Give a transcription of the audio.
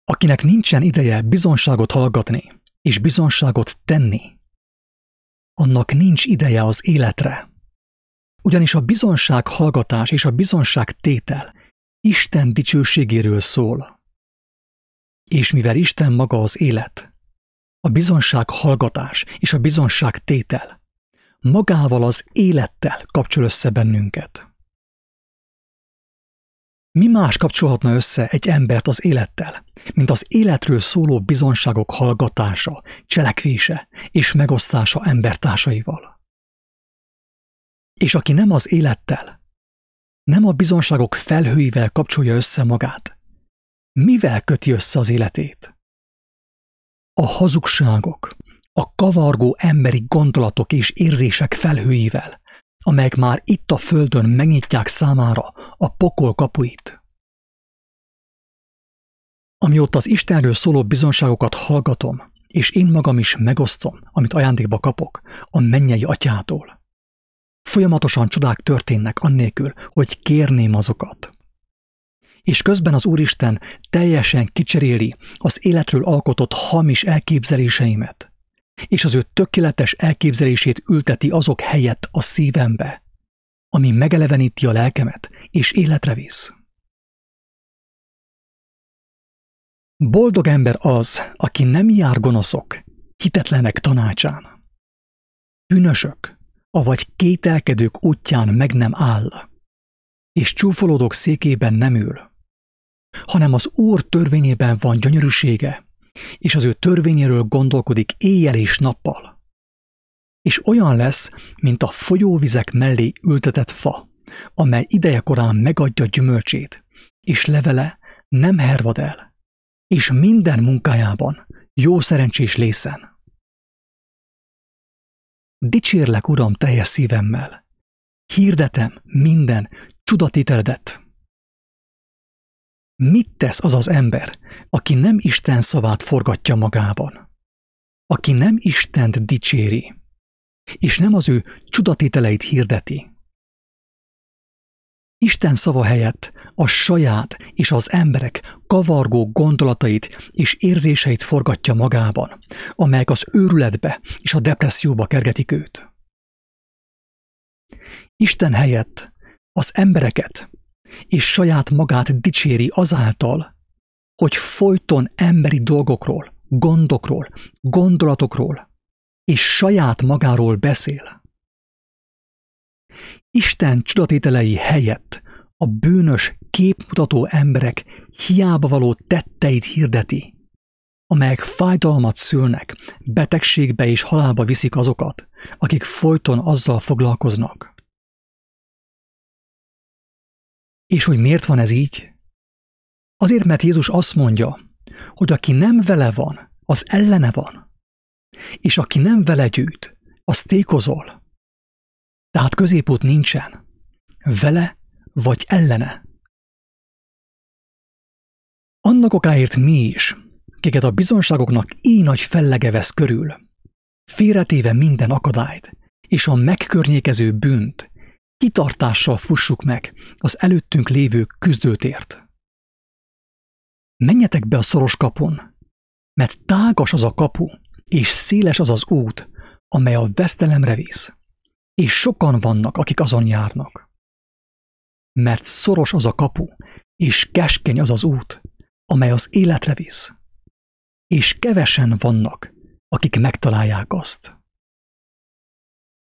Akinek nincsen ideje bizonságot hallgatni és bizonságot tenni, annak nincs ideje az életre. Ugyanis a bizonság hallgatás és a bizonság tétel Isten dicsőségéről szól. És mivel Isten maga az élet, a bizonság hallgatás és a bizonság tétel magával az élettel kapcsol össze bennünket. Mi más kapcsolhatna össze egy embert az élettel, mint az életről szóló bizonságok hallgatása, cselekvése és megosztása embertársaival? És aki nem az élettel, nem a bizonságok felhőivel kapcsolja össze magát, mivel köti össze az életét? A hazugságok, a kavargó emberi gondolatok és érzések felhőivel, amelyek már itt a földön megnyitják számára a pokol kapuit. Amióta az Istenről szóló bizonságokat hallgatom, és én magam is megosztom, amit ajándékba kapok a mennyei Atyától, folyamatosan csodák történnek annélkül, hogy kérném azokat. És közben az Úristen teljesen kicseréli az életről alkotott hamis elképzeléseimet, és az ő tökéletes elképzelését ülteti azok helyett a szívembe, ami megeleveníti a lelkemet és életre visz. Boldog ember az, aki nem jár gonoszok, hitetlenek tanácsán. Bűnösök, avagy kételkedők útján meg nem áll, és csúfolódók székében nem ül, hanem az Úr törvényében van gyönyörűsége, és az ő törvényéről gondolkodik éjjel és nappal. És olyan lesz, mint a folyóvizek mellé ültetett fa, amely idejekorán megadja gyümölcsét, és levele nem hervad el, és minden munkájában jó szerencsés lészen. Dicsérlek, Uram, teljes szívemmel, hirdetem minden csudatételedet. Mit tesz az az ember, aki nem Isten szavát forgatja magában, aki nem Istent dicséri, és nem az ő csudatételeit hirdeti? Isten szava helyett a saját és az emberek kavargó gondolatait és érzéseit forgatja magában, amelyek az őrületbe és a depresszióba kergetik őt. Isten helyett az embereket és saját magát dicséri azáltal, hogy folyton emberi dolgokról, gondokról, gondolatokról és saját magáról beszél. Isten csudatételei helyett a bűnös, képmutató emberek hiába való tetteit hirdeti, amelyek fájdalmat szülnek, betegségbe és halálba viszik azokat, akik folyton azzal foglalkoznak. És hogy miért van ez így? Azért, mert Jézus azt mondja, hogy aki nem vele van, az ellene van, és aki nem vele gyűjt, az tékozol. Tehát középút nincsen. Vele vagy ellene. Annak okáért mi is, kiket a bizonságoknak így nagy fellege vesz körül, félretéve minden akadályt és a megkörnyékező bűnt, kitartással fussuk meg az előttünk lévő küzdőtért. Menjetek be a szoros kapun, mert tágas az a kapu, és széles az az út, amely a vesztelemre visz, és sokan vannak, akik azon járnak. Mert szoros az a kapu, és keskeny az az út, amely az életre visz, és kevesen vannak, akik megtalálják azt.